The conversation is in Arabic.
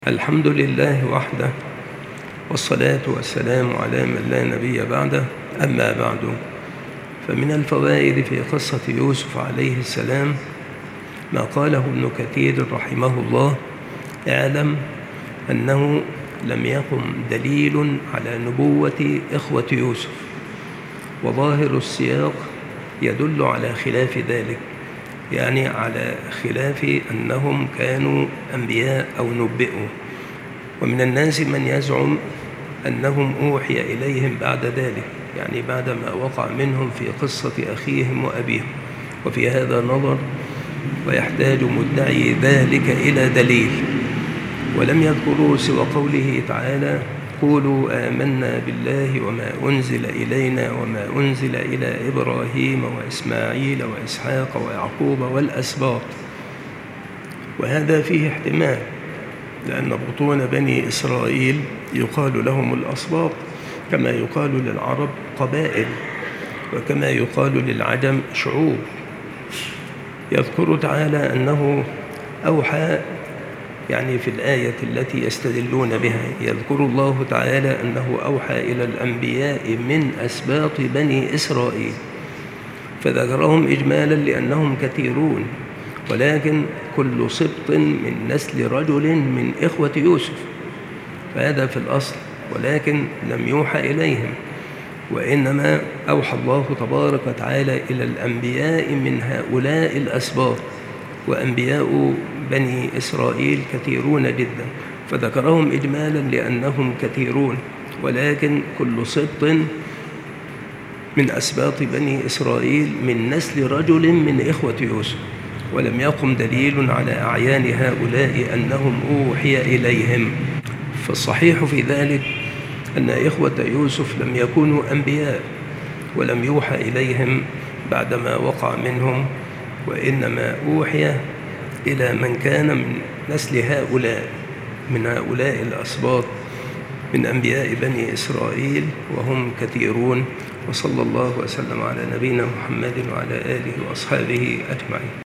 الحمد لله وحده، والصلاة والسلام على من لا نبي بعده. أما بعد، فمن الفوائد في قصة يوسف عليه السلام ما قاله ابن كثير رحمه الله: اعلم أنه لم يقم دليل على نبوة إخوة يوسف، وظاهر السياق يدل على خلاف ذلك، يعني على خلاف أنهم كانوا أنبياء أو نبئوا. ومن الناس من يزعم أنهم أوحي إليهم بعد ذلك، يعني بعد ما وقع منهم في قصة أخيهم وأبيهم، وفي هذا نظر، ويحتاج مدعي ذلك إلى دليل. ولم يذكروا سوى قوله تعالى: قولوا آمنا بالله وما أنزل إلينا وما أنزل إلى إبراهيم وإسماعيل وإسحاق ويعقوب والأسباط. وهذا فيه احتمال، لأن بطون بني إسرائيل يقال لهم الأسباط، كما يقال للعرب قبائل، وكما يقال للعجم شعوب. يذكر تعالى أنه أوحى، يعني في الآية التي يستدلون بها يذكر الله تعالى أنه أوحى إلى الأنبياء من أسباط بني إسرائيل، فذكرهم إجمالا لأنهم كثيرون، ولكن كل سبط من نسل رجل من إخوة يوسف، فهذا في الأصل، ولكن لم يوحى إليهم، وإنما أوحى الله تبارك وتعالى إلى الأنبياء من هؤلاء الأسباط، وأنبياء بني إسرائيل كثيرون جدا، فذكرهم إجمالا لأنهم كثيرون، ولكن كل سبط من أسباط بني إسرائيل من نسل رجل من إخوة يوسف، ولم يقم دليل على أعيان هؤلاء أنهم أوحي إليهم. فالصحيح في ذلك أن إخوة يوسف لم يكونوا أنبياء، ولم يوحى إليهم بعدما وقع منهم، وإنما أوحي إلى من كان من نسل هؤلاء، من هؤلاء الأسباط من أنبياء بني إسرائيل، وهم كثيرون. وصلى الله وسلم على نبينا محمد وعلى آله وأصحابه أجمعين.